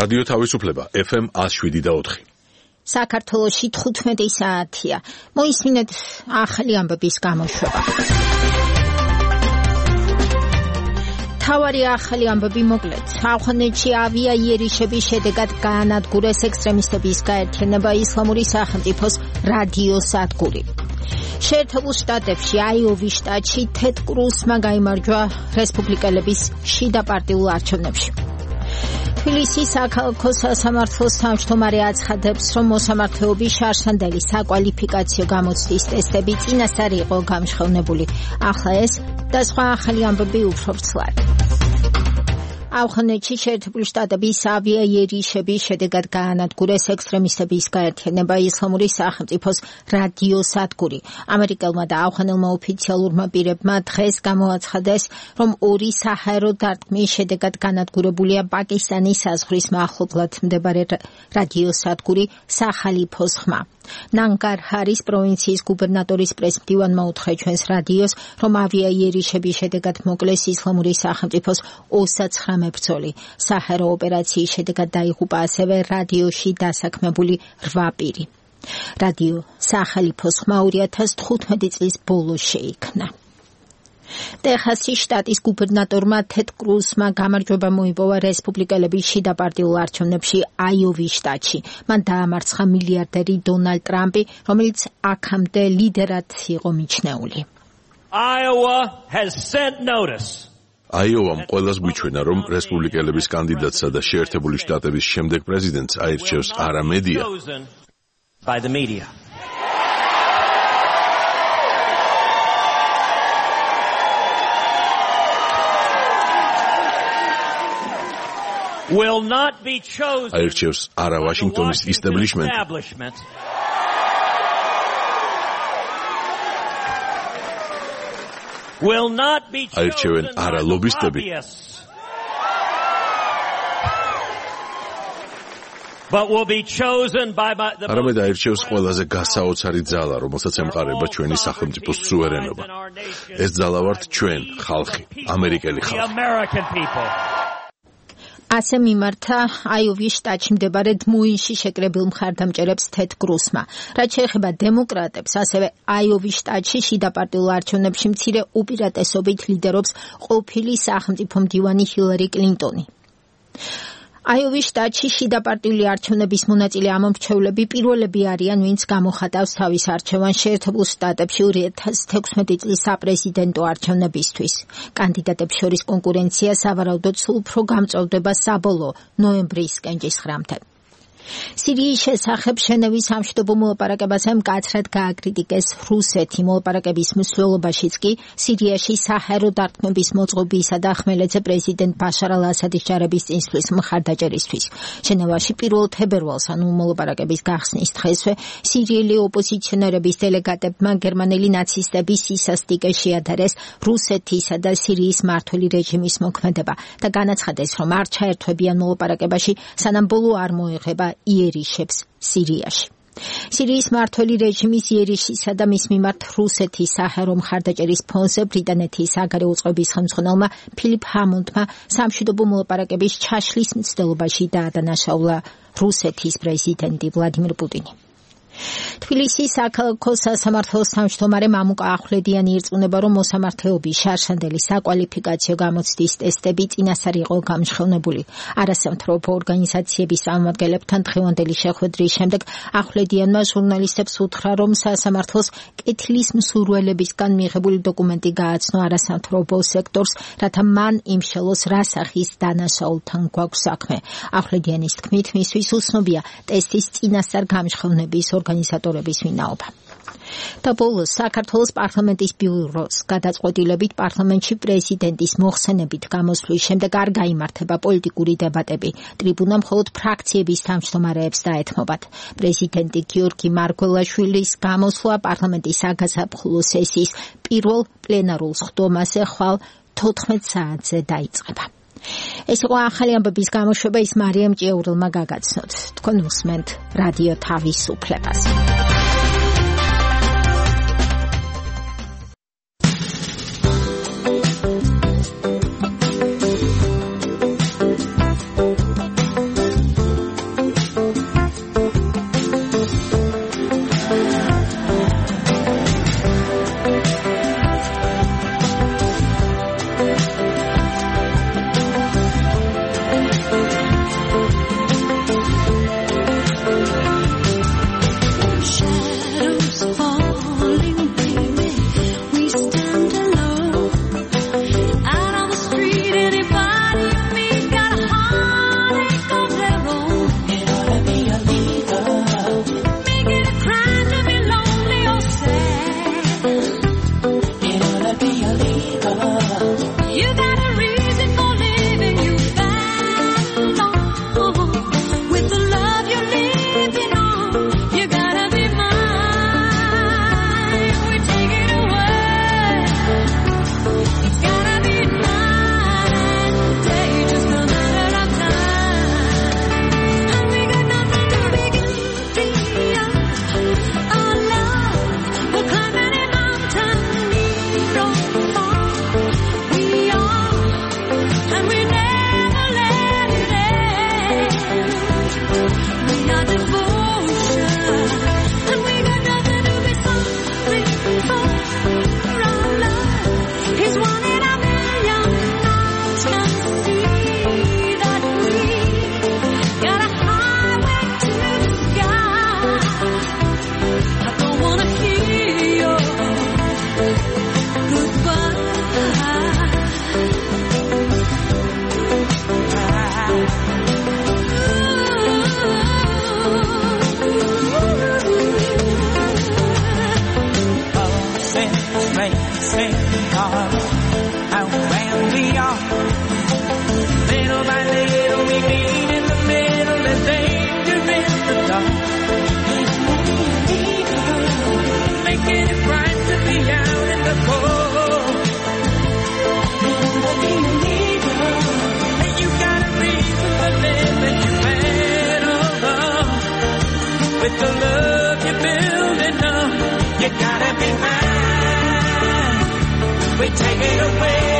რადიო თავისუფლება FM 107.4. საქართველოში 15 საათია. მოისმინეთ ახალი ამბების გამოშვება. თავარი ახალი ამბები მოკლედ. ავღანეთში ავიაიერიშების შედეგად გაანადგურეს ექსტრემისტების გაერთიანება ისლამური სახელმწიფოს რადიოსადგური. შეერთებულ შტატებში აიოვის შტატში თედ კრუსმა გაიმარჯვა რესპუბლიკელების შიდა პარტიულ არჩევნებში. თბილისის საქალაქო სასამართლოს თავმჯდომარე აცხადებს, რომ მოსამართლეობის შარშანდელი საკვალიფიკაციო გამოცდის ტესტები წინასწარ იყო გამჟღავნებული. ახლა ეს და სხვა ახალი ამბები უფრო ვრცლად. ავღანეთში შეერთებული შტატების ავიაიერიშების შედეგად გაანადგურეს ექსტრემისტების გაერთიანება ისლამური სახელმწიფოს რადიოსადგური. ამერიკელმა და ავღანელმა ოფიციალურმა პირებმა დღეს გამოაცხადეს, რომ ორი საჰაერო დარტყმის შედეგად განადგურებულია პაკისტანის საზღვრის მახლობლად მდებარე რადიოსადგური სახალიფოს ხმა. ნანგარჰარის პროვინციის გუბერნატორის პრესმდივანმა უთხრა ჩვენს რადიოს, რომ ავიაიერიშების შედეგად მოკლეს ისლამური სახელმწიფოს 29 მებრძოლი. საჰაერო ოპერაციის შედეგად დაიღუპა ასევე რადიოში დასაქმებული 8 პირი. რადიო სახალიფოს ხმა 2015 წლის ბოლოს შეიქმნა. ტეხასის შტატის გუბერნატორმა თედ კრუსმა გამარჯვება მოიპოვა რესპუბლიკელების შიდა პარტიულ არჩევნებში აიოვის შტატში. მან დაამარცხა მილიარდერი დონალდ ტრამპი, რომელიც აქამდე ლიდერად იყო მიჩნეული. აიოვამ ყველას გვიჩვენა, რომ რესპუბლიკელების კანდიდატსა და შეერთებული შტატების შემდეგ პრეზიდენტს აირჩევს არა მედია, აირჩევს არა ვაშინგტონის ისტებლიშმენტი, აირჩევენ არა ლობისტები, არამედ აირჩევს ყველაზე გასაოცარი ძალა, რომელსაც ემყარება ჩვენი სახელმწიფოს სუვერენობა. ეს ძალა ვართ ჩვენ, ხალხი, ამერიკელი ხალხი. ასე მიმართა აიოვის შტატში მდებარე დმუინში შეკრებილ მხარდამჭერებს თედ კრუსმა. რაც შეეხება დემოკრატებს, ასევე აიოვის შტატში შიდა პარტიულ არჩევნებში მცირე უპირატესობით ლიდერობს ყოფილი სახელმწიფო მდივანი ჰილარი კლინტონი. აიოვის შტატში შიდა პარტიული არჩევნების მონაწილე ამომრჩევლები პირველები არიან, ვინც გამოხატავს თავის არჩევანს შეერთებულ შტატებში 2016 წლის საპრეზიდენტო არჩევნებისთვის. კანდიდატებს შორის კონკურენცია სავარაუდოდ სულ უფრო გამწვავდება საბოლოო ნოემბრის კენჭისხრამდე. სირიის შესახებ ჟენევის სამშვიდობო მოლაპარაკებაზე მკაცრად გააკრიტიკეს რუსეთი. მოლაპარაკების მსვლელობაშიც კი სირიაში საჰაერო დარტყმების მოწყობისა და ხმელეთზე პრეზიდენტ ბაშარ ალ-ასადის ჯარების წინსვლის მხარდაჭერისთვის. ჟენევაში 1 თებერვალს, ანუ მოლაპარაკების გახსნის დღესვე, სირიელი ოპოზიციონერების დელეგატებმა გერმანელი ნაცისტების სისასტიკე შეადარეს რუსეთისა და სირიის მმართველი რეჟიმის მოქმედება და განაცხადეს, რომ არ ჩაერთვებიან მოლაპარაკებაში, სანამ ბოლო არ მოეღება იერიშებს სირიაში. სირიის მმართველი რეჟიმის იერიშისა და მის მიმართ რუსეთის საჰაერო მხარდაჭერის ფონზე ბრიტანეთის საგარეო წყობის ხელმძღვანელმა ფილიპ ჰამონდმა სამშვიდობო მოლაპარაკების ჩაშლის მცდელობაში დაადანაშაულა რუსეთის პრეზიდენტი ვლადიმირ პუტინი. თბილისის საქალაქო სასამართლოს თავმჯდომარე მამუკა ახვლედიანი ირწმუნება, რომ მოსამართლეობის შარშანდელი საკვალიფიკაციო გამოცდის ტესტები წინასწარ იყო გამჟღავნებული. არასამთავრობო ორგანიზაციების წარმომადგენლებთან დღევანდელი შეხვედრის შემდეგ ახვლედიანმა ჟურნალისტებს უთხრა, რომ სასამართლოს კეთილის მსურველებისგან მიღებული დოკუმენტი გააცნო არასამთავრობო სექტორს, რათა მან იმშელოს რა სახის დანაშაულთან გვაქვს საქმე. ახვლედიანის თქმით, მისთვის უცნობია ტესტის წინასწარ გამჟღავნების ორგანიზატორების ვინაობა. და ბოლოს საქართველოს პარლამენტის ბიუროს გადაწყვეტილებით პარლამენტში პრეზიდენტის მოხსენებით გამოსვლის შემდეგ არ გაიმართება პოლიტიკური დებატები. ტრიბუნა მხოლოდ ფრაქციების თავმჯდომარეებს დაეთმობათ. პრეზიდენტი გიორგი მარგველაშვილის გამოსვლა პარლამენტის საგაზაფხულო სესიის პირველ პლენარულ სხდომაზე ხვალ 14 საათზე დაიწყება. ეს იყო ახალი ამბების გამოშვება, ის მარიამ ჭიაურელმა გაგაცნოთ. თქვენ უსმენთ რადიო თავისუფლებას. sing our how when we are little by little we meet in the middle. There's danger in the dark. Making it right to be out in the cold. And you got a reason for living. You better love with the love you're building up. You gotta be mine. We take it away.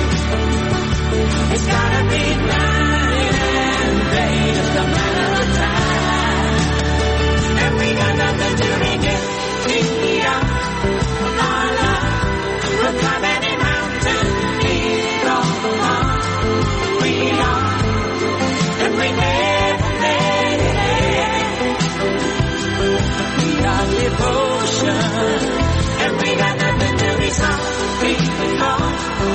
It's gotta be night and day, just a matter of time. And we got nothing to regret. We are our love. We'll climb any mountain, lead all along. We are, and we never made it. We are devotion, and we got nothing to be sorry for.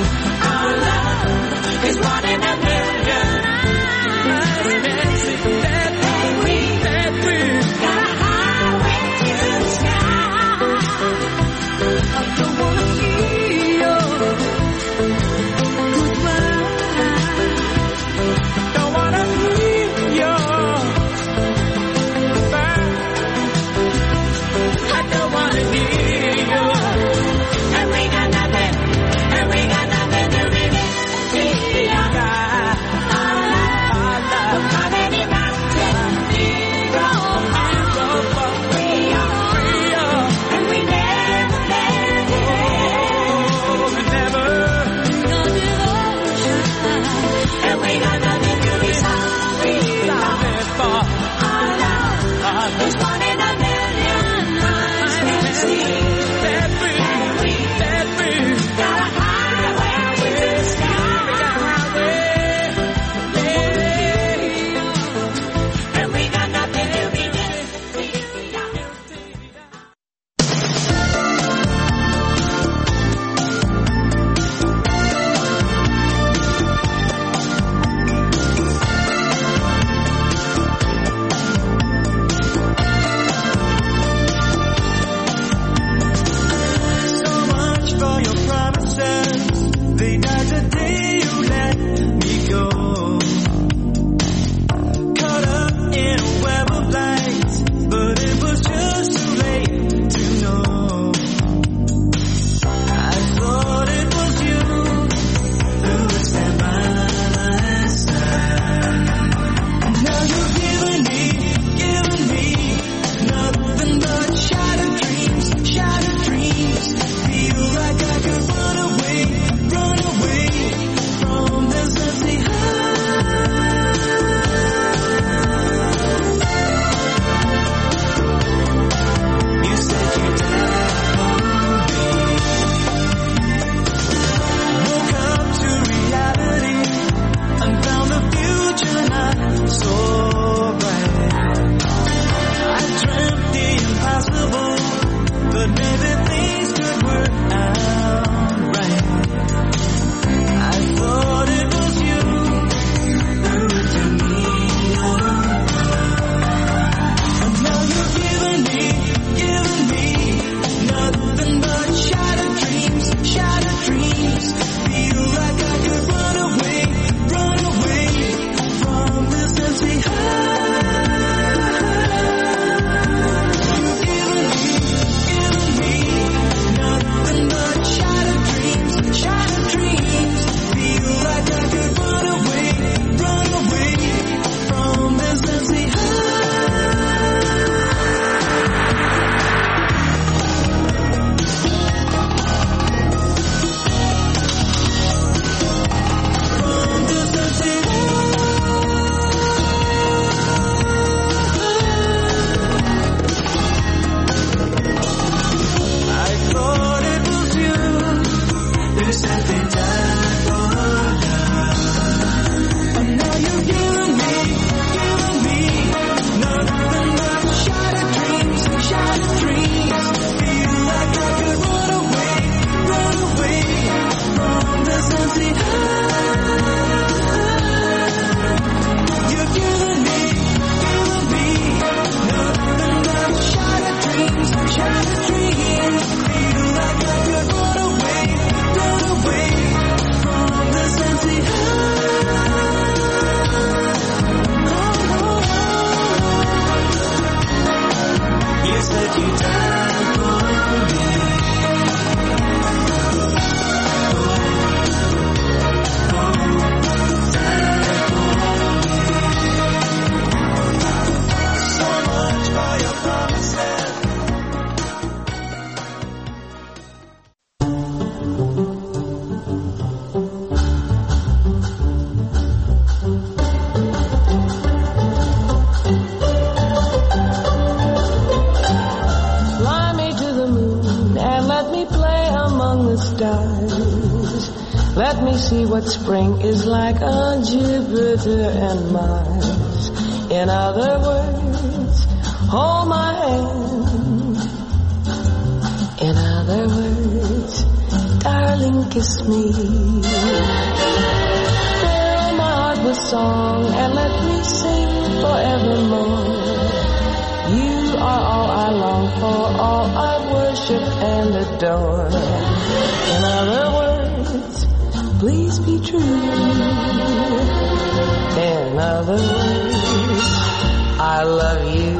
among the stars. Let me see what spring is like on Jupiter and Mars. In other words, hold my hand. In other words, darling, kiss me. Fill my heart with song and let me sing forevermore. You are all I long for, all I worship and adore. In other words, please be true. In other words, I love you.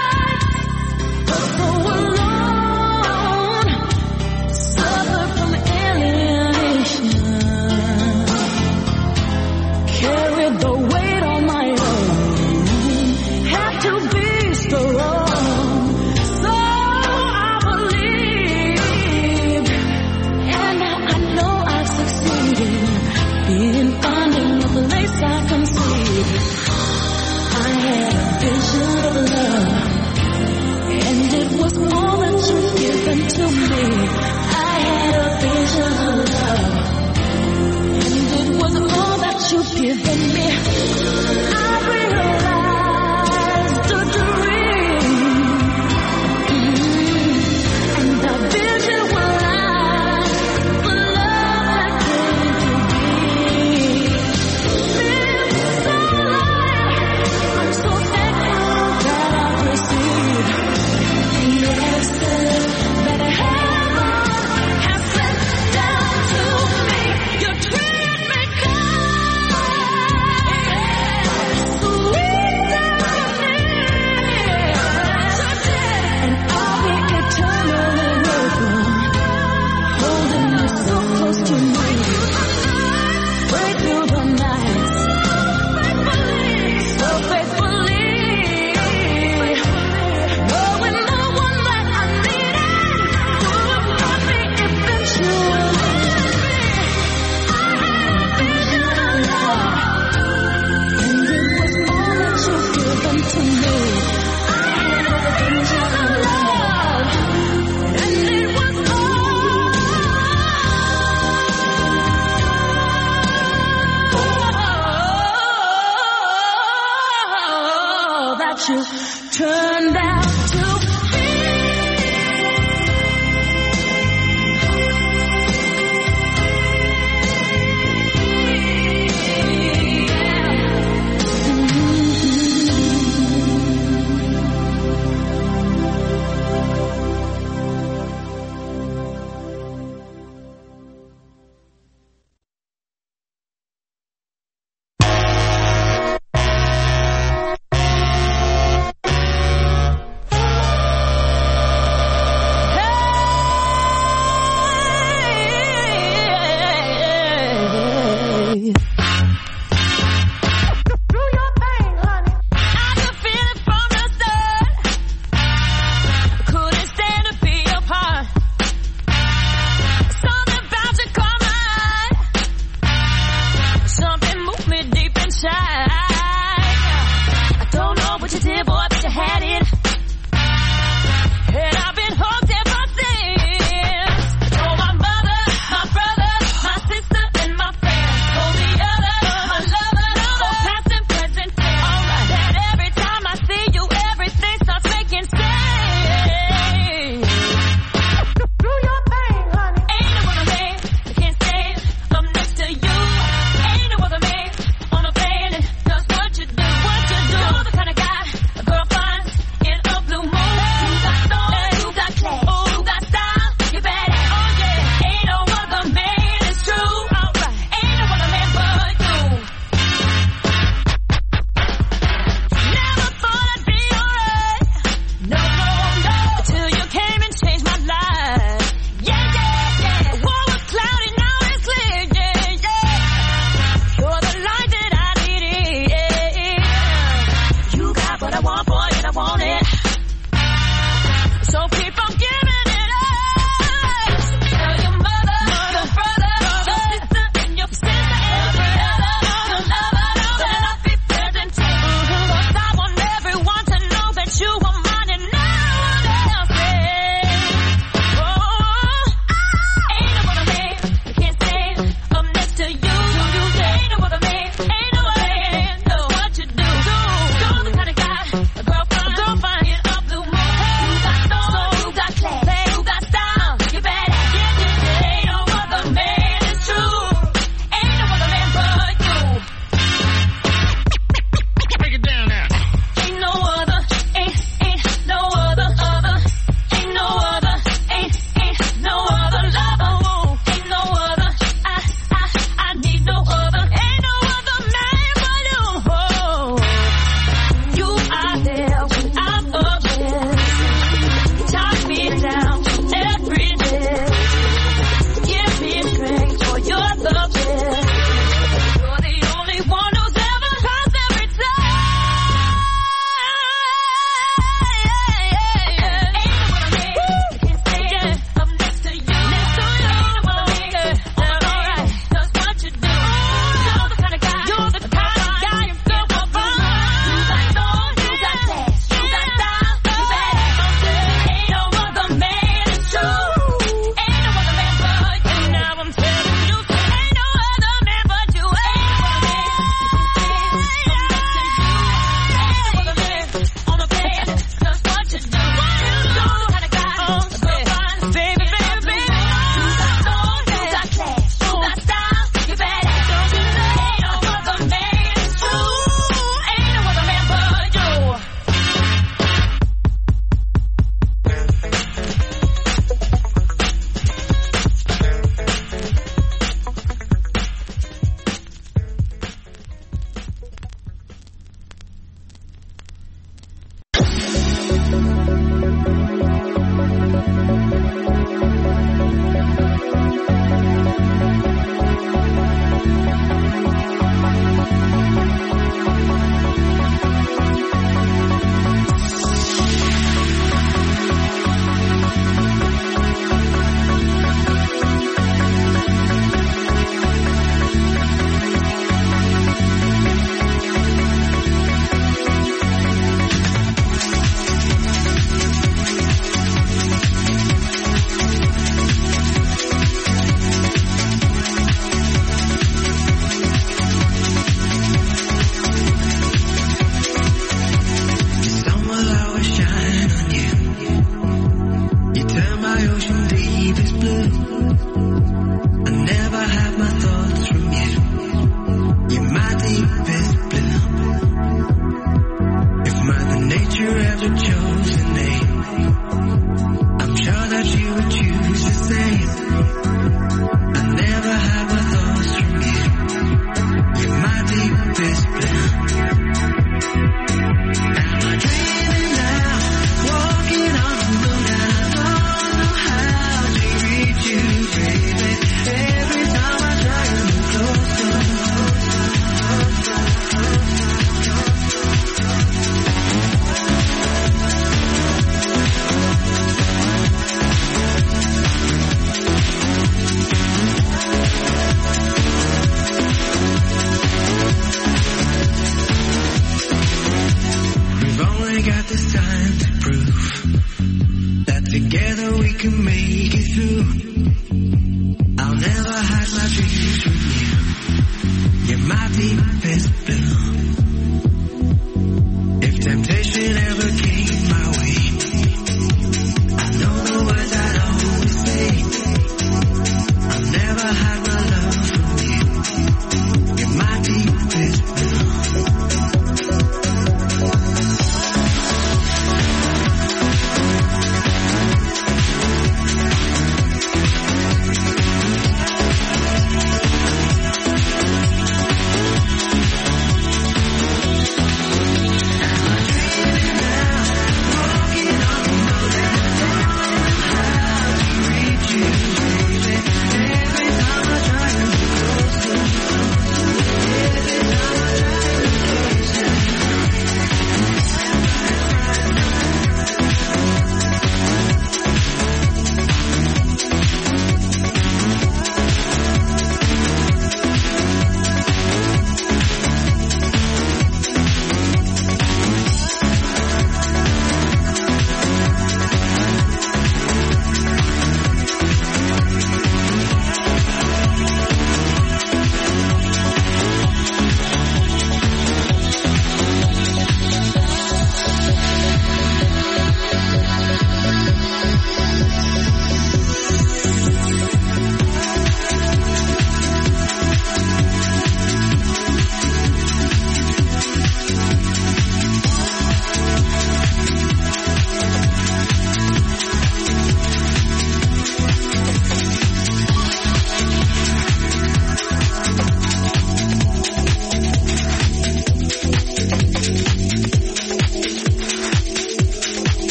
From you turned out to be.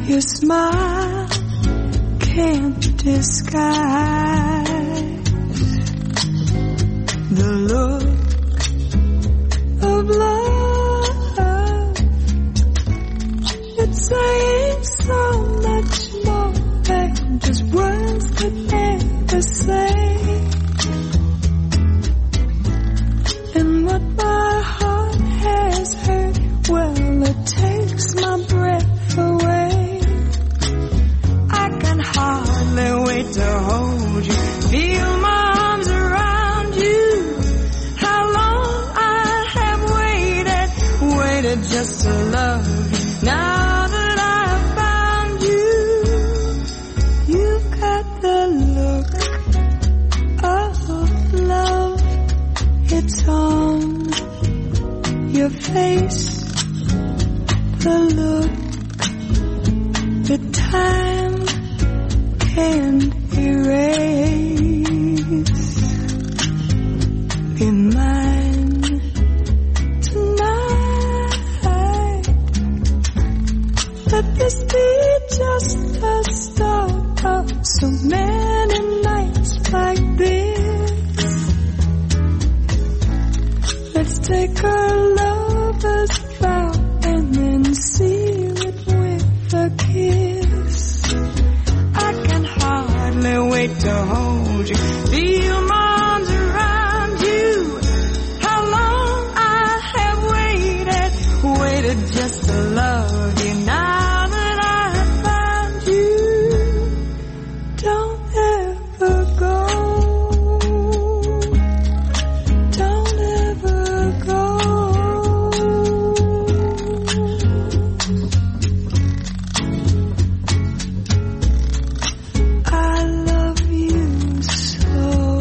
Your smile can't disguise the look of love. It's saying so much more than just words that never say. And what my heart has heard, well, it takes my breath away. I can hardly wait to hold you, feel my arms around you. How long I have waited just to love you. Now that I've found you, you've got the look of love. It's on your face, the look that time can't erase. Be mine tonight. Let this be just the start of so many nights like this. Let's take our lover's vow and then seal it with a kiss. I can hardly wait to hold you, feel my arms around you. How long I have waited just to love you. Now that I have found you, don't ever go. Don't ever go. I love you so.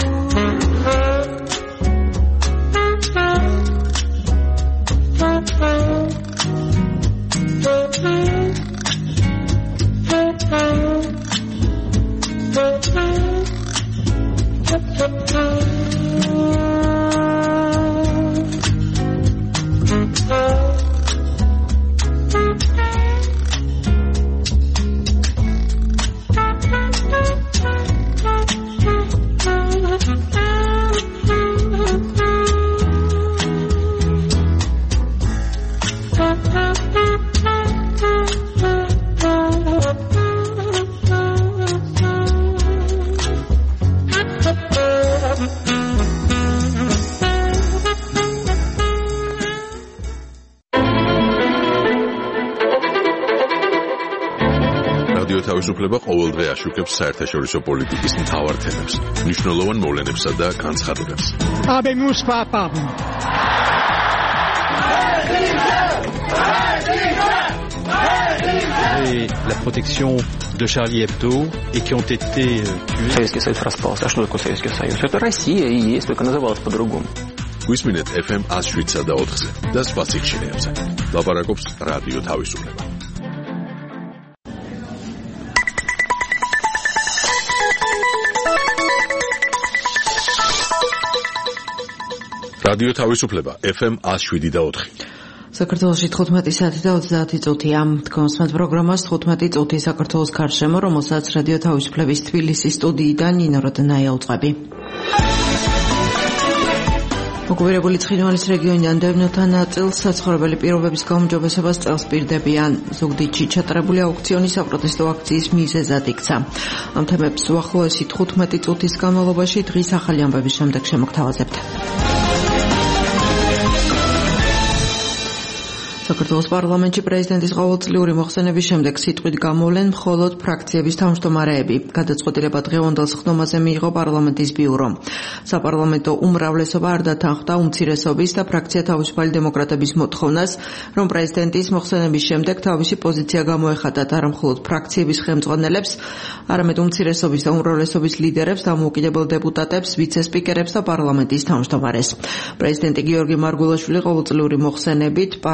თავისუფლება ყოველდღე აშუქებს საერთაშორისო პოლიტიკის მთავარ თემებს, მნიშვნელოვან მოვლენებსა და განცხადებებს. Habemus papam. Et la protection de Charlie Hebdo et qui ont été tués. Советский Союз распался. А что такое Советский Союз? Это Россия и есть, только называлась по-другому. გვისმინეთ FM 107 და 4-ზე და სხვა სიხშირეებზე. ლაპარაკობს რადიო თავისუფლება. რადიო თავისუფლება FM 107 და 4. საქართველოში 15 საათი და 30 წუთია. თქვენს პროგრამას 15 წუთი საქართველოს გარშემო, რომელსაც რადიო თავისუფლების თბილისის სტუდიიდან ნინო როდნაია უწყები. ოკუპირებული ცხინვალის რეგიონიდან დევნილთა ნაწილს საცხოვრებელი პირობების გაუმჯობესებას წელს პირდებიან. ზუგდიდში ჩატარებული აუქციონი საპროტესტო აქციის მიზეზად იქცა. ამ თემებს უახლოესი 15 წუთის განმავლობაში დღის ახალი ამბების შემდეგ შემოგთავაზებთ. საქართველოს პარლამენტში პრეზიდენტის ყოველწლიური მოხსენების შემდეგ სიტყვით გამოვლენ მხოლოდ ფრაქციების თავმჯდომარეები. გადაწყვეტილება დღევანდელ სხდომაზე მიიღო პარლამენტის ბიურო. საპარლამენტო უმრავლესობა არ დათანხმდა უმცირესობის და ფრაქცია თავისუფალი დემოკრატების მოთხოვნას, რომ პრეზიდენტის მოხსენების შემდეგ თავისი პოზიცია გამოეხატათ არა მხოლოდ ფრაქციების ხელმძღვანელებს, არამედ უმცირესობის და უმრავლესობის ლიდერებს, დამოუკიდებელ დეპუტატებს, ვიცე-სპიკერებს და პარლამენტის თავმჯდომარეს. პრეზიდენტი გიორგი მარგულაშვილი ყოველწლიური მოხსენებით პარლამენტს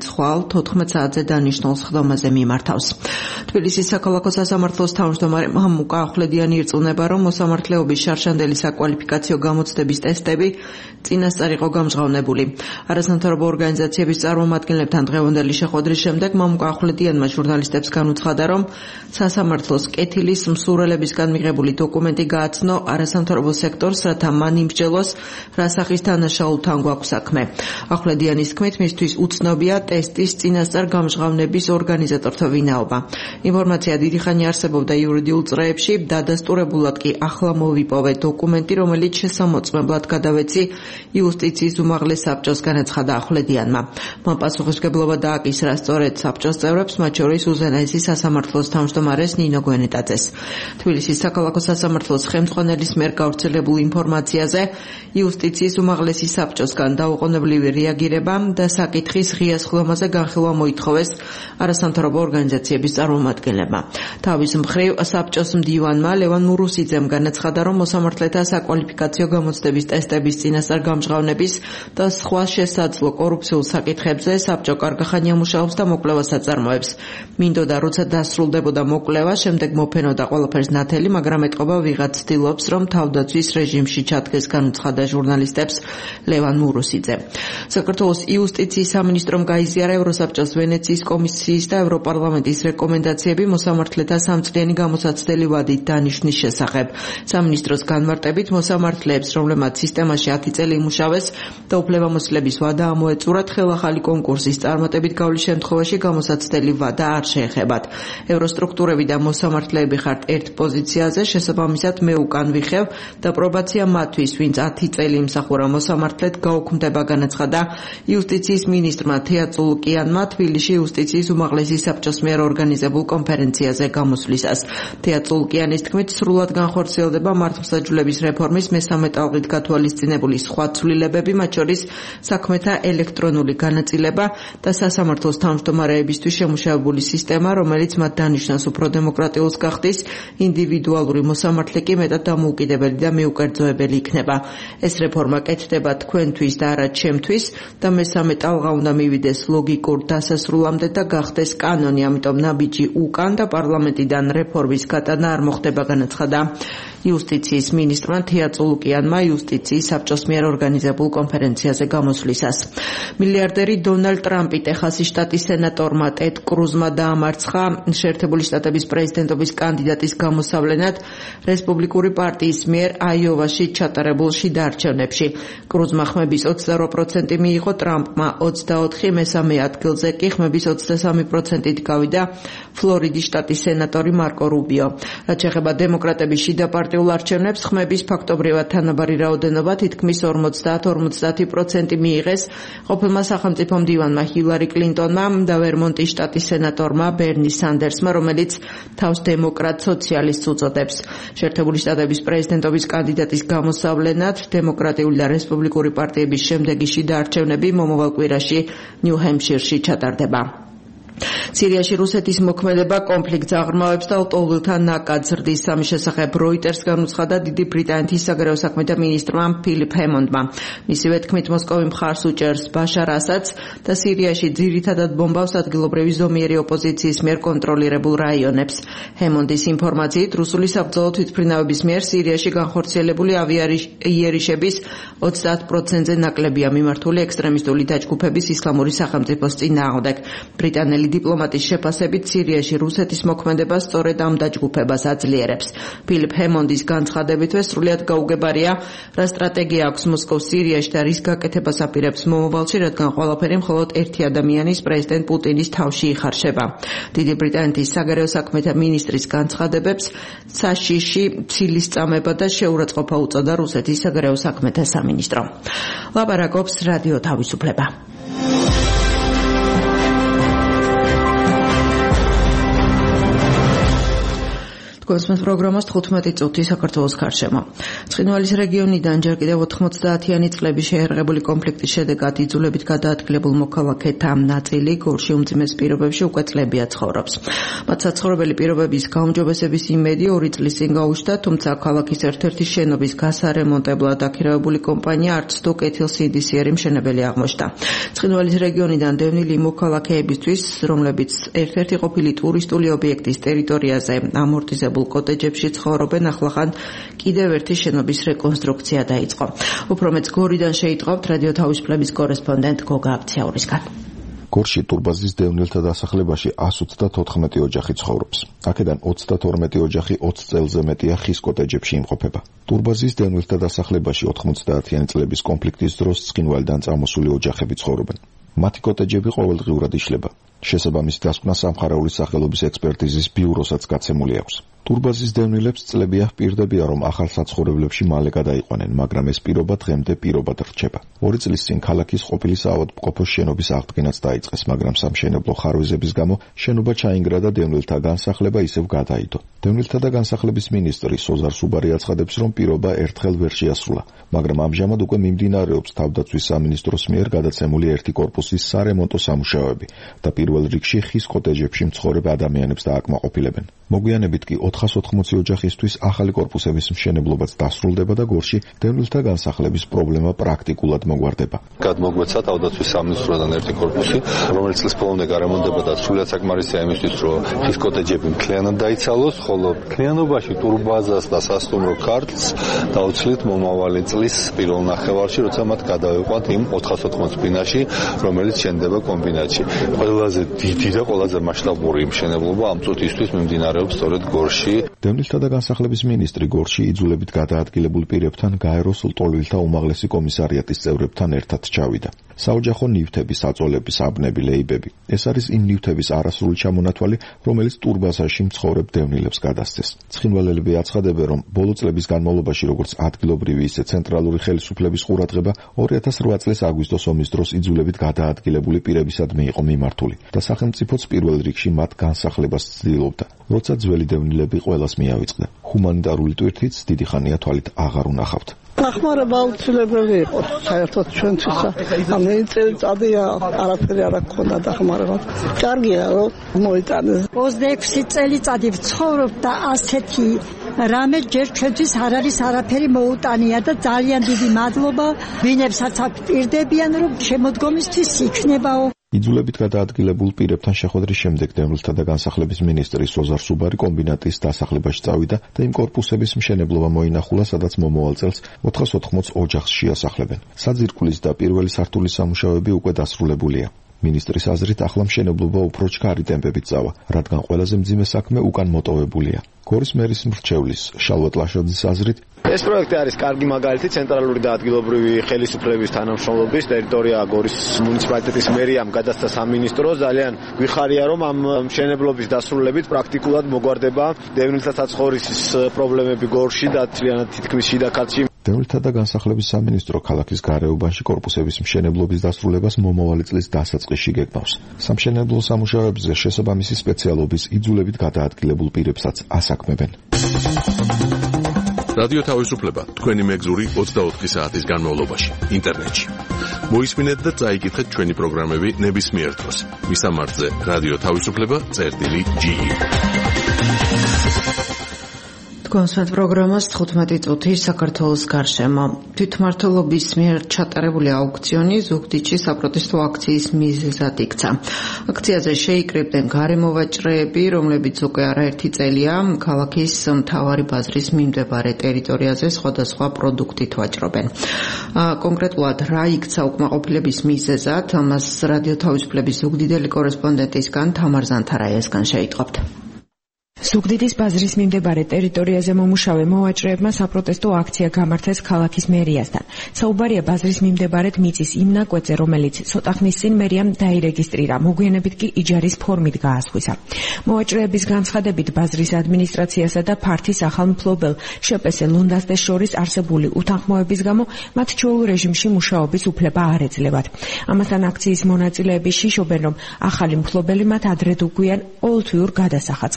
ხვალ 14 საათზე დანიშნულ სხდომაზე მიმართავს. თბილისის საქალაქო სასამართლოს თავმჯდომარე მამუკა ახვლედიანი ირწმუნება, რომ მოსამართლეობის შარშანდელი საკვალიფიკაციო გამოცდების ტესტები წინასწარ იყო გამჟღავნებული. არასამთავრობო ორგანიზაციების წარმომადგენლებთან დღევანდელი შეხვედრის შემდეგ მამუკა ახვლედიანმა ჟურნალისტებს განუცხადა, რომ სასამართლოს კეთილის მსურველებისგან მიღებული დოკუმენტი გააცნო არასამთავრობო სექტორს, რათა მან იმსჯელოს, რა სახის დანაშაულთან გვაქვს საქმე. ახვლედიანის თქმით, მისთვის უცნობია ტესტის წინასწარ გამჟღავნების ორგანიზატორთა ვინაობა. ინფორმაცია დიდი ხანი არსებობდა იურიდიულ წრეებში, დადასტურებულად კი ახლა მოვიპოვე დოკუმენტი, რომელიც შესამოწმებლად გადავეცი იუსტიციის უმაღლეს საბჭოს, განაცხადა ახვლედიანმა. მან პასუხისმგებლობა დააკისრა სწორედ საბჭოს წევრებს, მათ შორის უზენაესი სასამართლოს თავმჯდომარეს ნინო გვენეტაძეს. თბილისის საქალაქო სასამართლოს ხელმძღვანელის მიერ გავრცელებულ ინფორმაციაზე იუსტიციის უმაღლესი საბჭოსგან დაუყოვნებლივი რეაგირება და საკითხის ღია სხდომაზე განხილვა მოითხოვეს არასამთავრობო ორგანიზაციების წარმომადგენლებმა. თავის მხრივ საბჭოს მდივანმა ლევან მურუსიძემ განაცხადა, რომ მოსამართლეთა საკვალიფიკაციო გამოცდების ტესტების წინასწარ გამჟღავნების და სხვა შესაძლო კორუფციულ საკითხებზე საბჭო კარგახანია მუშაობს და მოკვლევას აწარმოებს. მინდოდა, როცა დასრულდებოდა მოკვლევა, შემდეგ მოფენოდა ყველაფერს ნათელი, მაგრამ ეტყობა ვიღაც ცდილობს, რომ თავდაცვის რეჟიმში ჩადგეს, განუცხადა ჟურნალისტებს ლევან მურუსიძე. საქართველოს იუსტიციის სამინისტრომ გაიზიარა ევროსაბჭოს ვენეციის კომისიის და ევროპარლამენტის რეკომენდაციები მოსამართლეთა სამწლიანი გამოსაცდელი ვადით დანიშნვის შესახებ. სამინისტროს განმარტებით მოსამართლეებს, რომლებმაც სისტემაში 10 წელი იმუშავეს და უფლებამოსილების ვადა ამოეწურათ, ხელახალი კონკურსის წარმატებით გავლის შემთხვევაში გამოსაცდელი ვადა არ შეეხებათ. ევროსტრუქტურები და მოსამართლეები ხართ ერთ პოზიციაზე, შესაბამისად მე უკან ვიხევ და პრობაცია მათთვის, ვინც 10 წელი იმსახურა მოსამართლედ, გაუქმდება, განაცხადა იუსტიციის მინისტრმა თეა წულუკიანმა თბილისში იუსტიციის უმაღლესი საბჭოს მიერ ორგანიზებულ კონფერენციაზე გამოსვლისას. თეა წულუკიანის თქმით, სრულად განხორციელდება მართლმსაჯულების რეფორმის მესამე ტალღით გათვალისწინებული სხვა ცვლილებები, მათ შორის საქმეთა ელექტრონული განაწილება და სასამართლოს თავმჯდომარეებისთვის შემუშავებული სისტემა, რომელიც მათ დანიშნავს უფრო დემოკრატიულს გახდის, ინდივიდუალური მოსამართლე კი მეტად დამოუკიდებელი და მიუკერძოებელი იქნება. ეს რეფორმა კეთდება თქვენთვის და არა ჩემთვის და მესამე ტალღა უნდა მივიდეს ლოგიკურ დასასრულამდე და გახდეს კანონი, ამიტომ ნაბიჯი უკან და პარლამენტიდან რეფორმის გატანა არ მოხდება, განაცხადა იუსტიციის მინისტრმა თეა წულუკიანმა იუსტიციის საბჭოს მიერ ორგანიზებულ კონფერენციაზე გამოსვლისას. მილიარდერი დონალდ ტრამპი ტეხასის შტატის სენატორმა ტედ კრუზმა დაამარცხა შეერთებული შტატების პრეზიდენტობის კანდიდატის გამოსავლენად რესპუბლიკური პარტიის მიერ აიოვაში ჩატარებულ შიდა არჩევნებში. კრუზმა ხმების 28% მიიღო, ტრამპმა 24, მესამე ადგილზე კი ხმების 23%-ით გავიდა ფლორიდის შტატის სენატორი მარკო რუბიო. რაც შეეხება დემოკრატების შიდა პარტიულ არჩევნებს, ხმების ფაქტობრივად თანაბარი რაოდენობა თითქმის 50% მიიღეს ყოფილმა სახელმწიფო მდივანმა ჰილარი კლინტონმა და ვერმონტის შტატის სენატორმა ბერნი სანდერსმა, რომელიც თავს დემოკრატ სოციალისტს უწოდებს. შეერთებული შტატების პრეზიდენტობის კანდიდატის გამოსავლენად დემოკრატიული და რესპუბლიკური პარტიების შემდეგი შიდა არჩევნები მომავალ კვირაში ნიუ-ჰემპშირში ჩატარდება. სირიაში რუსეთის მოქმედება კონფლიქტს აღრმავებს და ლტოლვილთა ნაკადს ზრდის. ამის შესახებ როიტერს განუცხადა დიდი ბრიტანეთის საგარეო საქმეთა მინისტრმა ფილიპ ჰემონდმა. მისივე თქმით, მოსკოვი მხარს უჭერს ბაშარ ასადს და სირიაში ძირითადად ბომბავს ადგილობრივი ზომიერი ოპოზიციის მიერ კონტროლირებულ რაიონებს. ჰემონდის ინფორმაციით, რუსული საბრძოლო თვითმფრინავების მიერ სირიაში განხორციელებული ავიაიერიშების 30%-ზე ნაკლებია მიმართული ექსტრემისტული დაჯგუფების ისლამური სახელმწიფოს წინააღმდეგ. ბრიტანელი დიპლომატის შეფასებით, სირიაში რუსეთის მოქმედება სწორედ ამ დაჯგუფებას აძლიერებს. ფილიპ ჰემონდის განცხადებითვე სრულიად გაუგებარია, რა სტრატეგია აქვს მოსკოვს სირიაში და რის გაკეთებას აპირებს მომავალში, რადგან ყველაფერი მხოლოდ ერთი ადამიანის, პრეზიდენტ პუტინის თავში იხარშება. დიდი ბრიტანეთის საგარეო საქმეთა მინისტრის განცხადებებს საშიში ცილის წამება და შეურაცხყოფა უწოდა რუსეთის საგარეო საქმეთა სამინისტრო. ლაპარაკობს რადიო თავისუფლება. Კონსმეთ პროგრამას 15 წუთი საქართველოს გარშემო. ცხინვალის რეგიონიდან ჯერ კიდევ 90-იანი წლების შეერაღებული კონფლიქტის შედეგად იძულებით გადაადგილებულ მოქალაქეთა ნაწილი გორში უმძიმეს პირობებში უკვე წლებია ცხოვრობს. მათ საცხოვრებელი პირობების გაუმჯობესების იმედი 2 წლის წინ გაუჩნდა, თუმცა ქალაქის ერთ-ერთი შენობის გასარემონტებლად აქირავებული კომპანია არც თუ კეთილსინდისიერი მშენებელი აღმოჩნდა. ცხინვალის რეგიონიდან დევნილი მოქალაქეებისთვის, რომლებიც ერთ-ერთი ყოფილი ტურისტული ობიექტის ტერიტორიაზე ამორტიზებულ კოტეჯებში ცხოვრობენ, ახლახან კიდევ ერთი შენობის რეკონსტრუქცია დაიწყო. უფრო მეც გორიდან შეიტყობთ რადიო თავისუფლების კორესპონდენტ გოგა აბციაურისგან. გორში ტურბაზის დევნილთა დასახლებაში 134 ოჯახი ცხოვრობს. აქედან 32 ოჯახი 20 წელზე მეტია ხის კოტეჯებში იმყოფება. ტურბაზის დევნილთა დასახლებაში 90-იანი წლების კონფლიქტის დროს ცხინვალიდან წამოსული ოჯახები ცხოვრობენ. მათი კოტეჯები ყოველდღიურად იშლება. შესაბამისი დასკვნა სამხარეული სახელობის ექსპერტიზის ბიუროსაც გაცემული აქვს. ტურბაზის დევნილებს წლებია ჰპირდებია, რომ ახალ საცხოვრებლებში მალე გადაიყვანენ, მაგრამ ეს პირობა დღემდე პირობად რჩება. 2 წლის წინ ქალაქის ყოფილი საავადმყოფოს შენობის აღდგენაც დაიწყეს, მაგრამ სამშენებლო ხარვეზების გამო შენობა ჩაინგრა და დევნილთა განსახლება ისევ გადაიდო. დევნილთა და განსახლების მინისტრი სოზარ სუბარი აცხადებს, რომ პირობა ერთხელ ვერ შეასრულა, მაგრამ ამჟამად უკვე მიმდინარეობს თავდაცვის სამინისტროს მიერ გადაცემული ერთი კორპუსის სარემონტო სამუშაოები და პირველ რიგში ხის კოტეჯებში მცხოვრებ ადამიანებს დააკმაყოფილებენ. მოგვიანებით კი 480 ოჯახისთვის ახალი კორპუსების მშენებლობაც დასრულდება და გორში დევნილთა განსახლების პრობლემა პრაქტიკულად მოგვარდება. გადმოგვეცა თავდაცვის სამინისტროდან ერთი კორპუსი, რომელიც წლის ბოლომდე გარემონტდება და სრულიად საკმარისია იმისთვის, რომ ხის კოტეჯები მთლიანად დაიცალოს, ხოლო მთლიანობაში ტურბაზას და სასტუმრო ქართლს დაუცლით მომავალი წლის პირველ ნახევარში, როცა მათ გადავიყვანთ იმ 480 ბინაში, რომელიც შენდება კომბინატში. ყველაზე დიდი და ყველაზე მასშტაბური მშენებლობა ამ წუთისთვის მიმდინარეობს სწორედ გორში. დევნილთა და განსახლების მინისტრი გორში იძულებით გადაადგილებულ პირებთან გაეროს ლტოლვილთა უმაღლესი კომისარიატის წევრებთან ერთად ჩავიდა. საოჯახო ნივთები, საწოლები, საბნები, ლეიბები. ეს არის იმ ნივთების არასრული ჩამონათვალი, რომელიც ტურბაზაში მცხოვრებ დევნილებს გადასცეს. ცხინვალელები აცხადებენ, რომ ბოლო წლების განმავლობაში როგორც ადგილობრივი, ისე ცენტრალური ხელისუფლების ყურადღება 2008 წლის აგვისტოს ომის დროს იძულებით გადაადგილებული პირებისადმი იყო მიმართული და სახელმწიფოც პირველ რიგში მათ განსახლებას ცდილობდა. როცა ძველი დევნილები ყველას მიავიწყდა. ჰუმანიტარული ტვირთიც დიდი ხანია თვალით აღარ უნახავთ. დახმარება აუცილებელი იყო საერთოდ ჩვენთვის. ამ წელიწადი არაფერი არ აქვს დახმარება. კარგია რომ მოიტანეს. 26 წელიწადი ვცხოვრობ და ასეთი რამე ჯერ ჩვენთვის არ არის არაფერი მოუტანია და ძალიან დიდი მადლობა ვინებსაც აპირდებიან რომ შემოდგომისთვის იქნებაო. იძულებით გადაადგილებულ პირებთან შეხვედრის შემდეგ დევნილთა და განსახლების მინისტრი სოზარ სუბარი კომბინატის დასახლებაში წავიდა და იმ კორპუსების მშენებლობა მოინახულა, სადაც მომავალ წელს 480 ოჯახს შეასახლებენ. საძირკვლის და პირველი სართულის სამუშაოები უკვე დასრულებულია. მინისტრის აზრით ახლა მშენებლობა უფრო ჩქარი ტემპებით წავა, რადგან ყველაზე მძიმე საქმე უკან მოტოვებულია. გორის მერის მრჩევლის შალვა ტლაშაძის აზრით ეს პროექტი არის კარგი მაგალითი ცენტრალური და ადგილობრივი ხელისუფლების თანამშრომლობის ტერიტორია გორის მუნიციპალიტეტის მერიამ გადასცა სამინისტრო. ძალიან გვიხარია, რომ ამ მშენებლობის დასრულებით პრაქტიკულად მოგვარდება დევნილთა საცხოვრისის პრობლემები გორში და თლიანად თითქმის შიდა ქართლში. დევნილთა და განსახლების სამინისტრო ქალაქის გარეუბანში კორპუსების მშენებლობის დასრულებას მომავალი წლის დასაწყისში გეგმავს. სამშენებლო სამუშაოებზე შესაბამისი სპეციალობის იძულებით გადაადგილებულ პირებსაც ასაქმებენ. რადიო თავისუფლება თქვენი მეგზური 24 საათის განმავლობაში ინტერნეტში. მოისმინეთ და წაიკითხეთ ჩვენი პროგრამები ნებისმიერ დროს. მისამართზე რადიო თავისუფლება.ge. კონსერტ პროგრამას 15 წუთი საქართველოს გარშემო. თვითმმართველობის მიერ ჩატარებული აუქციონი ზუგდიდში საპროტესტო აქციის მიზეზად იქცა. აქციაზე შეიკრიბნენ გარემოვაჭრეები, რომლებიც უკვე არაერთი წელია ქალაქის მთავარი ბაზრის მიმდებარე ტერიტორიაზე სხვადასხვა პროდუქტით ვაჭრობენ. კონკრეტულად რა იქცა უკმაყოფილების მიზეზად, მას რადიო თავისუფლების ზუგდიდელი კორესპონდენტისგან თამარ ზანთარაიასგან შეიტყობთ. ზუგდიდის ბაზრის მიმდებარე ტერიტორიაზე მომუშავე მოვაჭრეებმა საპროტესტო აქცია გამართეს ქალაქის მერიასთან. საუბარია ბაზრის მიმდებარედ მიწის იმ ნაკვეთზე, რომელიც ცოტა ხნის წინ მერიამ დაირეგისტრირა, მოგვიანებით კი იჯარის ფორმით გაასხვისა. მოვაჭრეების განცხადებით ბაზრის ადმინისტრაციასა და ფართის ახალ მფლობელ შპს ლონდასდეს შორის არსებული უთანხმოების გამო მათ ჩვეულ რეჟიმში მუშაობის უფლება არ ეძლებათ. ამასთან აქციის მონაწილეები შიშობენ, რომ ახალი მფლობელი მათ ადრე თუ გვიან ყოველთვიურ გადასახადს გაუზრდელს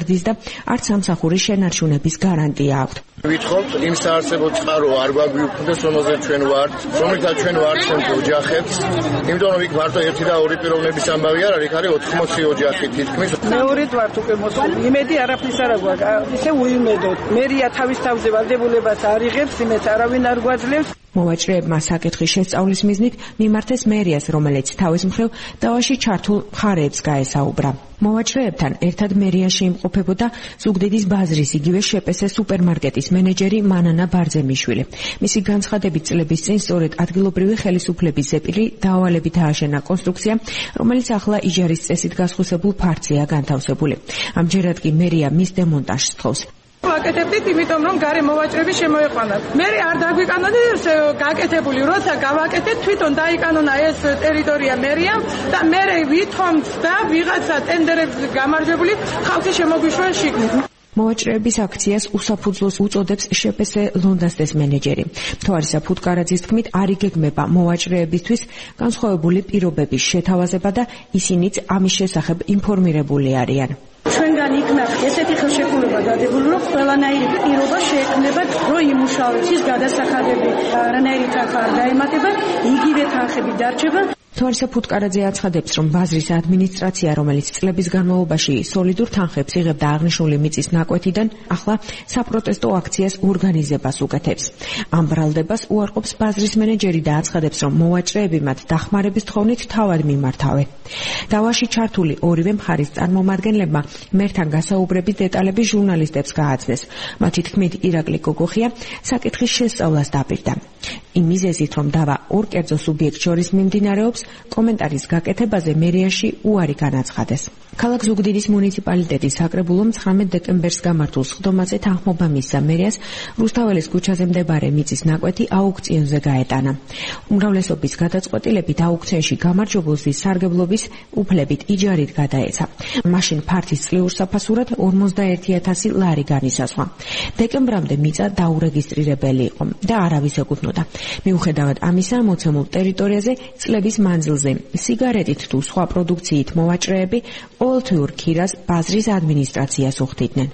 ზრდის და არც სამსახურის შენარჩუნების გარანტია აქვთ. Ვითხოვთ იმ საარსებო წყარო არ გვაგვიუქმდეს, რომელზეც ჩვენ ვართ, რომელთა ჩვენ ვართ ჩვენ ოჯახებს, იმიტომ რომ იქ მარტო ერთი და ორი პიროვნების ამბავი არ არის, იქ არის 80 ოჯახი თითქმის. მეორედ ვართ უკვე მოსული. იმედი არაფრის არ აქვს, ისე უიმედოდ. მერია თავის თავზე ვალდებულებას არ იღებს, იმეც არავინ არ გვაძლევს. მოვაჭრეებმა საკითხის შესწავლის მიზნით მიმართეს მერიას, რომელიც თავის მხრივ დავაში ჩართულ მხარეებს გაესაუბრა. მოვაჭრეებთან ერთად მერიაში იმყოფებოდა ზუგდიდის ბაზრის იგივე შეპესე სუპერმარკეტის მენეჯერი მანანა ბარძემიშვილი. მისი განცხადებით წლების წინ სწორედ ადგილობრივი ხელისუფლების ზეპილი დავალებით ააშენა კონსტრუქცია, რომელიც ახლა იჯარის წესით გასხვისებულ ფარცია განთავსებული. ამჯერად კი მერია მის დემონტაჟს თხოვს. ვაკეთებდით, იმიტომ რომ გარე მოვაჭრები შემოეყვანათ. მე არ დაგვიკანონე გაკეთებული, როცა გავაკეთეთ, თვითონ დაიკანონა ეს ტერიტორია მერიამ და მე ვითხოვთ და ვიღაცა ტენდერებს გამარჯვებული ხალხი შემოგვიშვენ შიგნით. მოვაჭრეების აქციას უსაფუძვლოს უწოდებს შეპესე ლონდასტეს მენეჯერი. თوارისა ფუტკარაძის თქმით, არ იგეგმება მოვაჭრეებისთვის განსხვავებული პირობების შეთავაზება და ისინიც ამის შესახებ ინფორმირებული არიან. ჩვენგან იქნა ესეთი ხელშეკრულება დადებული, რომ ყველანაირი პირობა შეექმნება, რომ იმუშავებს ის გადასახადები, არანაირი თანხა არ დაემატება, იგივე თანხები დარჩება. თوارისა ფუტკარაძე აცხადებს, რომ ბაზრის ადმინისტრაცია, რომელიც წლების განმავლობაში სოლიდურ თანხებს იღებდა აღნიშნული მიწის ნაკვეთიდან, ახლა საპროტესტო აქციას ორგანიზებას უკეთებს. ამ ბრალდებას უარყოფს ბაზრის მენეჯერი და აცხადებს, რომ მოვაჭრეები მათ დახმარების თხოვნით თავად მიმართავენ. დავაში ჩართული ორივე მხარის წარმომადგენლებმა მერთან გასაუბრების დეტალები ჟურნალისტებს გააცნეს. მათი თქმით, ირაკლი გოგოხია საკითხის შესწავლას დაპირდა. იმ მიზეზით, რომ დავა ორ კერძო სუბიექტ შორის მიმდინარეობს, კომენტარის გაკეთებაზე მერიაში უარი განაცხადეს. ქალაქ ზუგდიდის მუნიციპალიტეტის საკრებულომ 19 დეკემბერს გამართულ სხდომაზე თანხმობა მისცა მერიას რუსთაველის ქუჩაზე მდებარე მიწის ნაკვეთი აუქციონზე გაეტანა. უმრავლესობის გადაწყვეტილებით აუქციონში გამარჯვებულს სარგებლობის უფლებით იჯარით გადაეცა. მაშინ ფართის წლიურ საფასურად 51,000 ლარი განისაზღვა. დეკემბრამდე მიწა დაურეგისტრირებელი იყო და არავის ეკუთვნოდა. მიუხედავად ამისა, მოცემულ ტერიტორიაზე წლების მანძილზე სიგარეტით თუ სხვა პროდუქციით მოვაჭრეები ყოველთვიურ ქირას ბაზრის ადმინისტრაციას უხდიდნენ.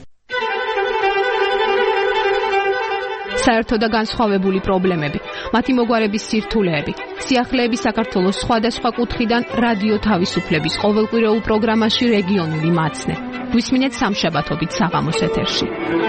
საერთო და განსხვავებული პრობლემები, მათი მოგვარების სირთულეები, სიახლეები საქართველოს სხვადასხვა კუთხიდან რადიო თავისუფლების ყოველკვირეულ პროგრამაში რეგიონული მაცნე. გვისმინეთ სამშაბათობით საღამოს ეთერში.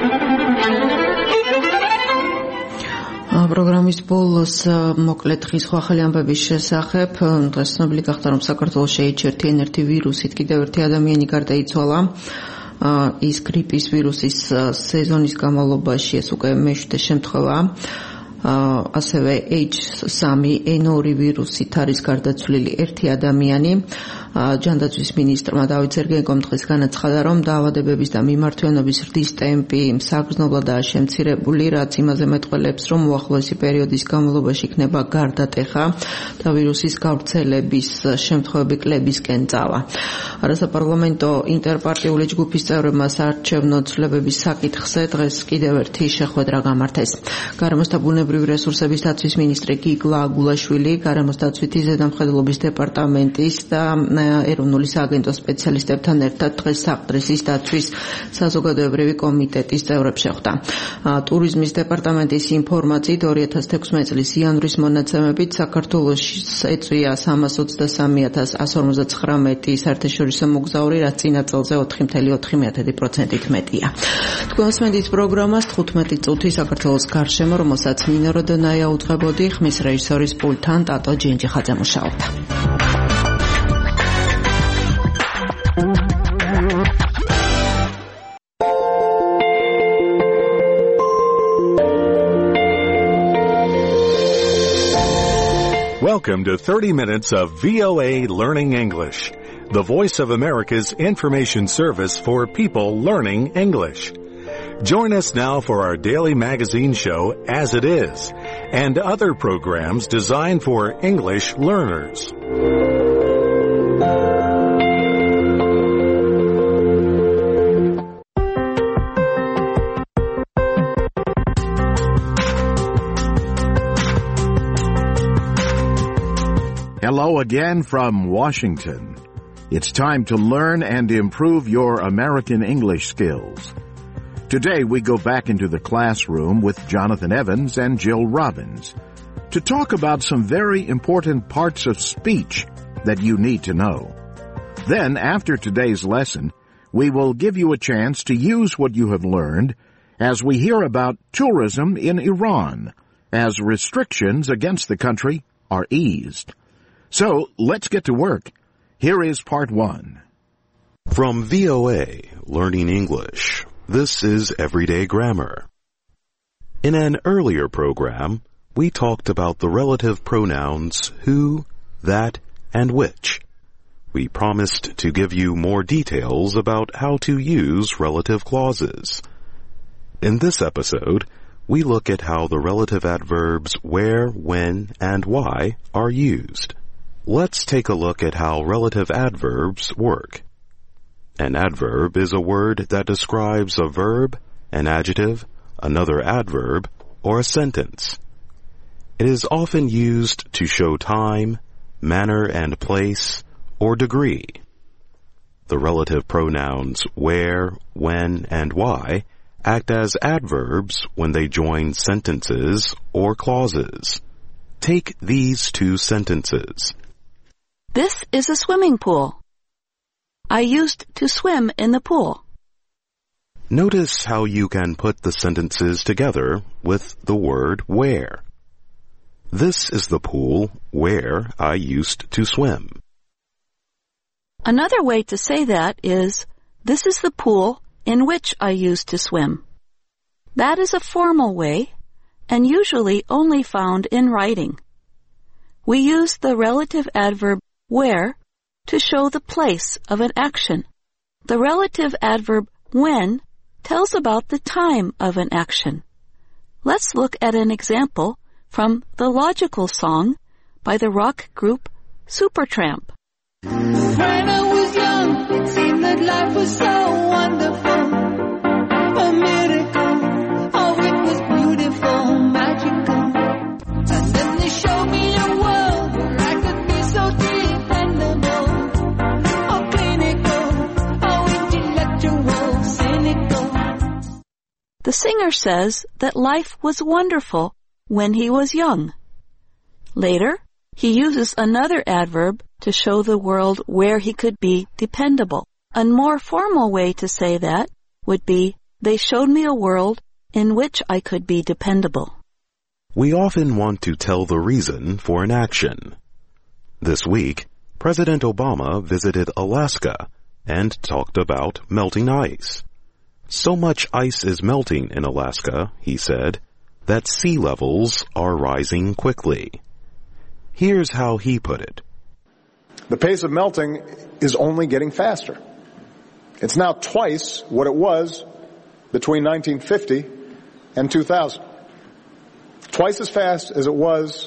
პროგრამის ბოლოს მოკლედ დღის ახალი ამბების შესახებ. დღეს ცნობილი გახდა, რომ საქართველოს შეიჩერთი ერთი ვირუსით კიდევ ერთი ადამიანი გარდაიცვალა. ის გრიპის ვირუსის სეზონის განმავლობაში ეს უკვე მეშვიდე შემთხვევაა. ასევე H3N2 ვირუსით არის გარდაცვლილი ერთი ადამიანი. ჯანდაცვის მინისტრმა დავით სერგეენკომ დღეს განაცხადა, რომ დაავადებების და მიმართვენობის ზრდის ტემპი საგრძნობლადაა შემცირებული, რაც იმაზე მეტყველებს, რომ უახლოესი პერიოდის განმავლობაში იქნება გარდატეხა და ვირუსის გავრცელების შემთხვევები კლებისკენ წავა. არასაპარლამენტო ინტერპარტიული ჯგუფის წევრებმა საარჩევნო ცვლილებების საკითხზე დღეს კიდევ ერთი შეხვედრა გამართეს. გარემოს და ბუნებრივი რესურსების დაცვის მინისტრი გიგლა აგულაშვილი, გარემოს დაცვითი ზედამხედველობის დეპარტამენტის და ეროვნული სააგენტოს სპეციალისტებთან ერთად დღეს საყდრისის დაცვის საზოგადოებრივი კომიტეტის წევრებს შეხვდა. ტურიზმის დეპარტამენტის ინფორმაციით 2016 წლის იანვრის მონაცემებით საქართველოში ეწვია 323,159 საერთაშორისო მოგზაური, რაც წინა წელზე 4,4% მეტია. თქვენ მოსმენთ პროგრამას 15 წუთი საქართველოს გარშემო, რომელსაც ნინო როდონაია უძღვებოდი, ხმის რეჟისორის პულტთან ტატო ჯენჯიხაძე მუშაობდა. Welcome to 30 minutes of VOA Learning English, the Voice of America's information service for people learning English. Join us now for our daily magazine show, As It Is, and other programs designed for English learners. Hello again from Washington. It's time to learn and improve your American English skills. Today we go back into the classroom with Jonathan Evans and Jill Robbins to talk about some very important parts of speech that you need to know. Then, after today's lesson, we will give you a chance to use what you have learned as we hear about tourism in Iran, as restrictions against the country are eased. So, let's get to work. Here is part 1. From VOA, Learning English, this is Everyday Grammar. In an earlier program, we talked about the relative pronouns who, that, and which. We promised to give you more details about how to use relative clauses. In this episode, we look at how the relative adverbs where, when, and why are used. Let's take a look at how relative adverbs work. An adverb is a word that describes a verb, an adjective, another adverb, or a sentence. It is often used to show time, manner and place, or degree. The relative pronouns where, when, and why act as adverbs when they join sentences or clauses. Take these two sentences. This is a swimming pool. I used to swim in the pool. Notice how you can put the sentences together with the word where. This is the pool where I used to swim. Another way to say that is, this is the pool in which I used to swim. That is a formal way, and usually only found in writing. We use the relative adverb where to show the place of an action. The relative adverb when tells about the time of an action. Let's look at an example from the Logical Song by the rock group Supertramp. When I was young, it seemed that life was so wonderful. A miracle, oh it was beautiful, magical. And then they showed me a world where I could be so dependable. Oh clinical, oh intellectual, cynical. The singer says that life was wonderful when he was young. Later, he uses another adverb to show the world where he could be dependable. A more formal way to say that would be, they showed me a world in which I could be dependable. We often want to tell the reason for an action. This week, President Obama visited Alaska and talked about melting ice. So much ice is melting in Alaska, he said, that sea levels are rising quickly. Here's how he put it. The pace of melting is only getting faster. It's now twice what it was between 1950 and 2000. Twice as fast as it was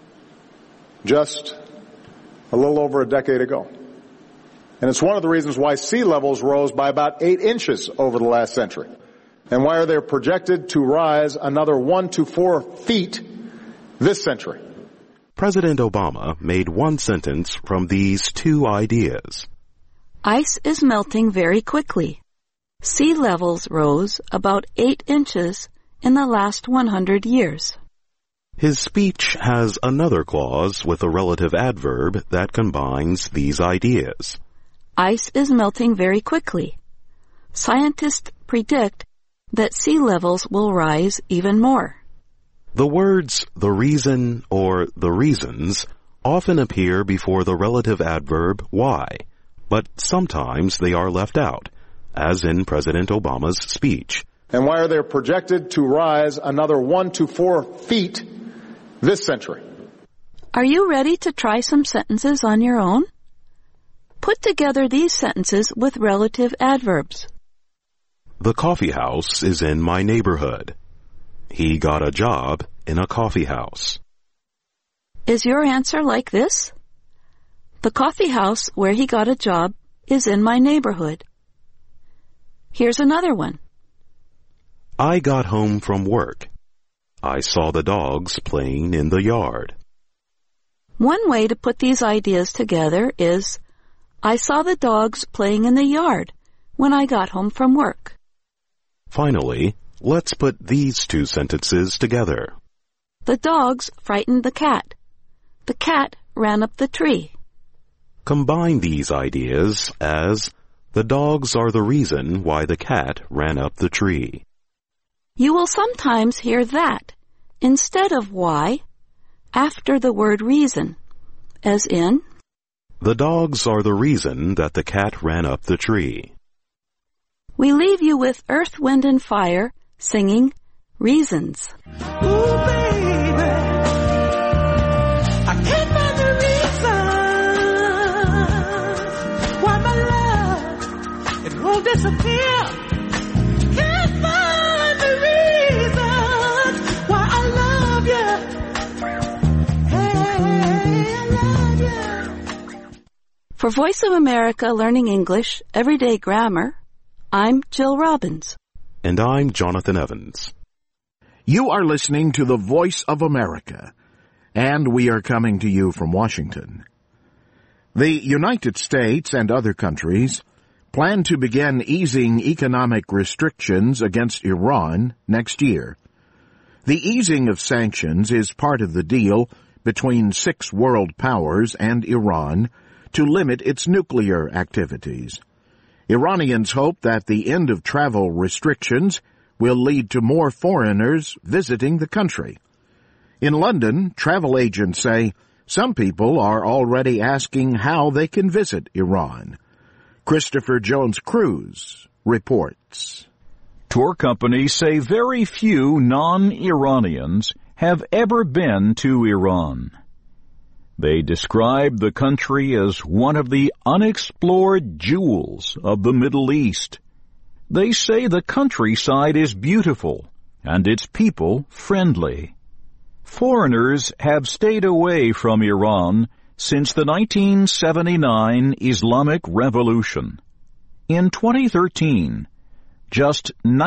just a little over a decade ago. And it's one of the reasons why sea levels rose by about 8 inches over the last century. And why they're projected to rise another 1 to 4 feet this century. President Obama made one sentence from these two ideas. Ice is melting very quickly. Sea levels rose about 8 inches in the last 100 years. His speech has another clause with a relative adverb that combines these ideas. Ice is melting very quickly. Scientists predict that sea levels will rise even more. The words the reason or the reasons often appear before the relative adverb why, but sometimes they are left out, as in President Obama's speech. And why they're projected to rise another 1 to 4 feet this century. Are you ready to try some sentences on your own? Put together these sentences with relative adverbs. The coffee house is in my neighborhood. He got a job in a coffee house. Is your answer like this? The coffee house where he got a job is in my neighborhood. Here's another one. I got home from work. I saw the dogs playing in the yard. One way to put these ideas together is, I saw the dogs playing in the yard when I got home from work. Finally, let's put these two sentences together. The dogs frightened the cat. The cat ran up the tree. Combine these ideas as, the dogs are the reason why the cat ran up the tree. You will sometimes hear that instead of why after the word reason, as in, the dogs are the reason that the cat ran up the tree. We leave you with Earth, Wind, and Fire singing Reasons. Ooh, baby, I can't find the reason why my love, it won't disappear. Can't find the reason why I love you. Hey, I love you. For Voice of America Learning English, Everyday Grammar, I'm Jill Robbins. And I'm Jonathan Evans. You are listening to the Voice of America, and we are coming to you from Washington. The United States and other countries plan to begin easing economic restrictions against Iran next year. The easing of sanctions is part of the deal between 6 world powers and Iran to limit its nuclear activities. Iranians hope that the end of travel restrictions will lead to more foreigners visiting the country. In London, travel agents say some people are already asking how they can visit Iran. Christopher Jones-Cruz reports. Tour companies say very few non-Iranians have ever been to Iran. They describe the country as one of the unexplored jewels of the Middle East. They say the countryside is beautiful and its people friendly. Foreigners have stayed away from Iran since the 1979 Islamic Revolution. In 2013, just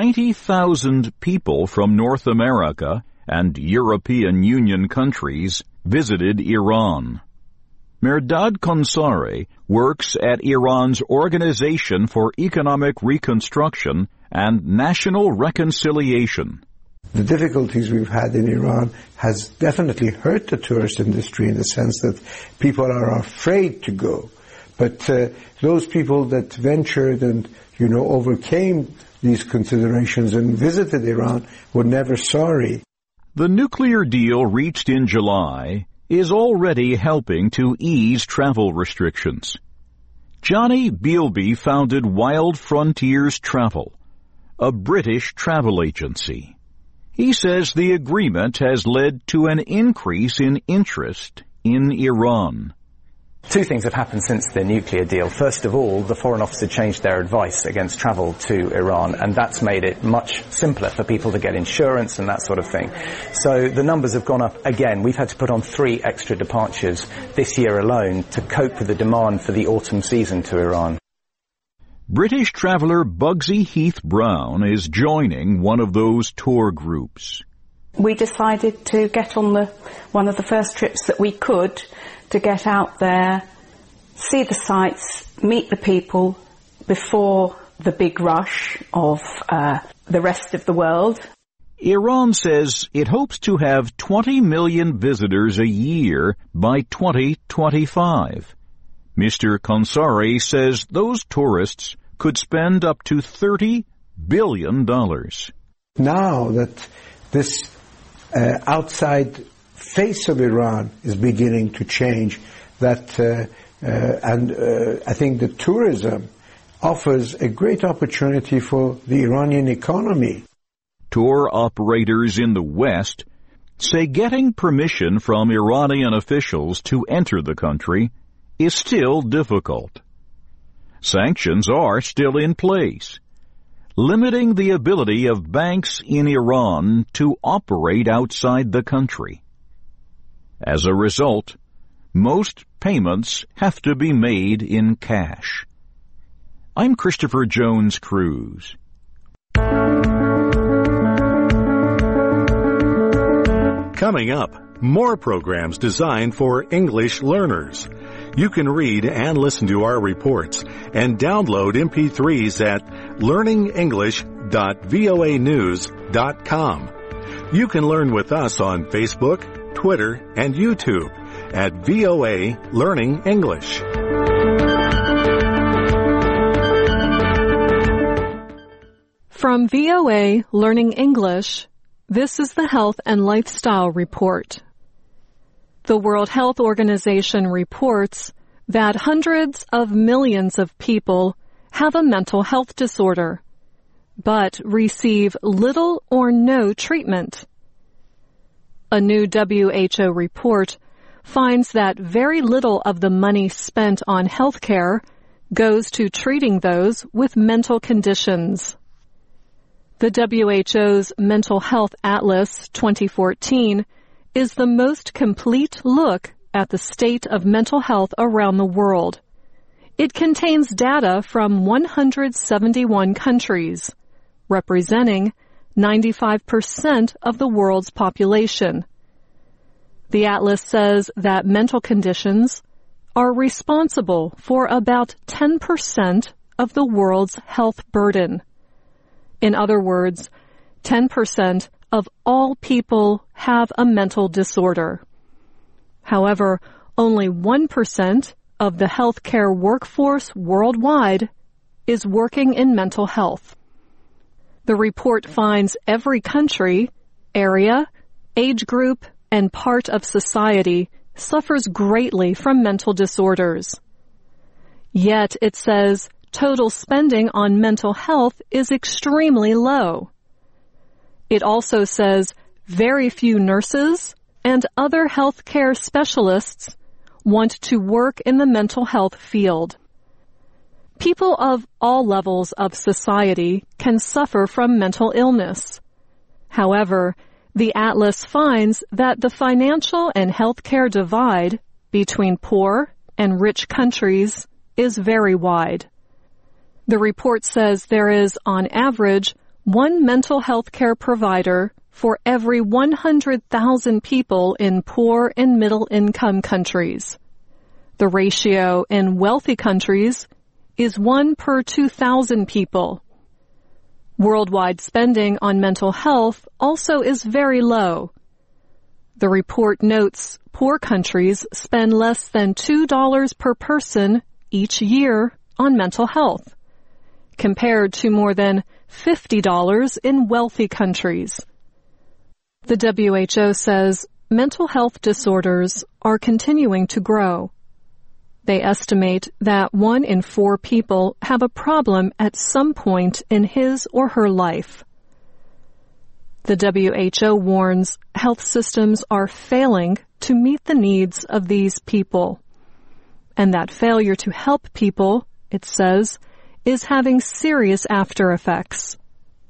90,000 people from North America and European Union countries visited Iran. Mehrdad Konsari works at Iran's Organization for Economic Reconstruction and National Reconciliation. The difficulties we've had in Iran has definitely hurt the tourist industry in the sense that people are afraid to go. But those people that ventured and, overcame these considerations and visited Iran were never sorry. The nuclear deal reached in July is already helping to ease travel restrictions. Johnny Bealby founded Wild Frontiers Travel, a British travel agency. He says the agreement has led to an increase in interest in Iran. Two things have happened since the nuclear deal. First of all, the Foreign Office had changed their advice against travel to Iran, and that's made it much simpler for people to get insurance and that sort of thing. So the numbers have gone up again. We've had to put on 3 extra departures this year alone to cope with the demand for the autumn season to Iran. British traveller Bugsy Heath Brown is joining one of those tour groups. We decided to get on one of the first trips that we could to get out there, see the sights, meet the people before the big rush of the rest of the world. Iran says it hopes to have 20 million visitors a year by 2025. Mr. Konsari says those tourists could spend up to $30 billion. Now that this outside face of Iran is beginning to change, I think the tourism offers a great opportunity for the Iranian economy. Tour operators in the West say getting permission from Iranian officials to enter the country is still difficult. Sanctions are still in place, limiting the ability of banks in Iran to operate outside the country. As a result, most payments have to be made in cash. I'm Christopher Jones-Cruz. Coming up, more programs designed for English learners. You can read and listen to our reports and download MP3s at learningenglish.voanews.com. You can learn with us on Facebook, Twitter, and YouTube at VOA Learning English. From VOA Learning English, this is the Health and Lifestyle Report. The World Health Organization reports that hundreds of millions of people have a mental health disorder, but receive little or no treatment. A new WHO report finds that very little of the money spent on healthcare goes to treating those with mental conditions. The WHO's Mental Health Atlas 2014 is the most complete look at the state of mental health around the world. It contains data from 171 countries, representing 95% of the world's population. The atlas says that mental conditions are responsible for about 10% of the world's health burden. In other words, 10% of all people have a mental disorder. However, only 1% of the healthcare workforce worldwide is working in mental health. The report finds every country, area, age group, and part of society suffers greatly from mental disorders. Yet it says total spending on mental health is extremely low. It also says very few nurses and other healthcare specialists want to work in the mental health field. People of all levels of society can suffer from mental illness. However, the atlas finds that the financial and healthcare divide between poor and rich countries is very wide. The report says there is, on average, one mental health care provider for every 100,000 people in poor and middle-income countries. The ratio in wealthy countries is 1 per 2,000 people. Worldwide spending on mental health also is very low. The report notes poor countries spend less than $2 per person each year on mental health, compared to more than $50 in wealthy countries. The WHO says mental health disorders are continuing to grow. They estimate that 1 in 4 people have a problem at some point in his or her life. The WHO warns health systems are failing to meet the needs of these people, and that failure to help people, it says, is having serious after effects.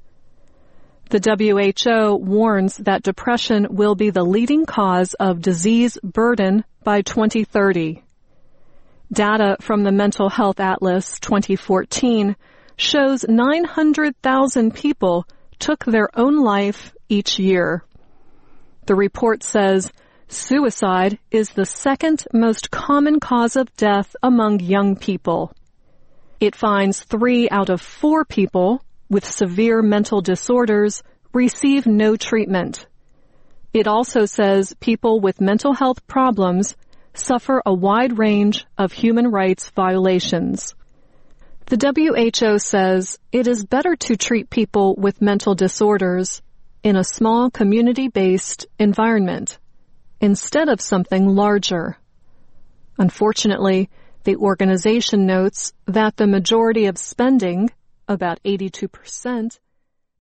The WHO warns that depression will be the leading cause of disease burden by 2030. Data from the Mental Health Atlas 2014 shows 900,000 people took their own life each year. The report says suicide is the second most common cause of death among young people. It finds 3 out of 4 people with severe mental disorders receive no treatment. It also says people with mental health problems suffer a wide range of human rights violations. The WHO says it is better to treat people with mental disorders in a small community-based environment instead of something larger. Unfortunately, the organization notes that the majority of spending, about 82%,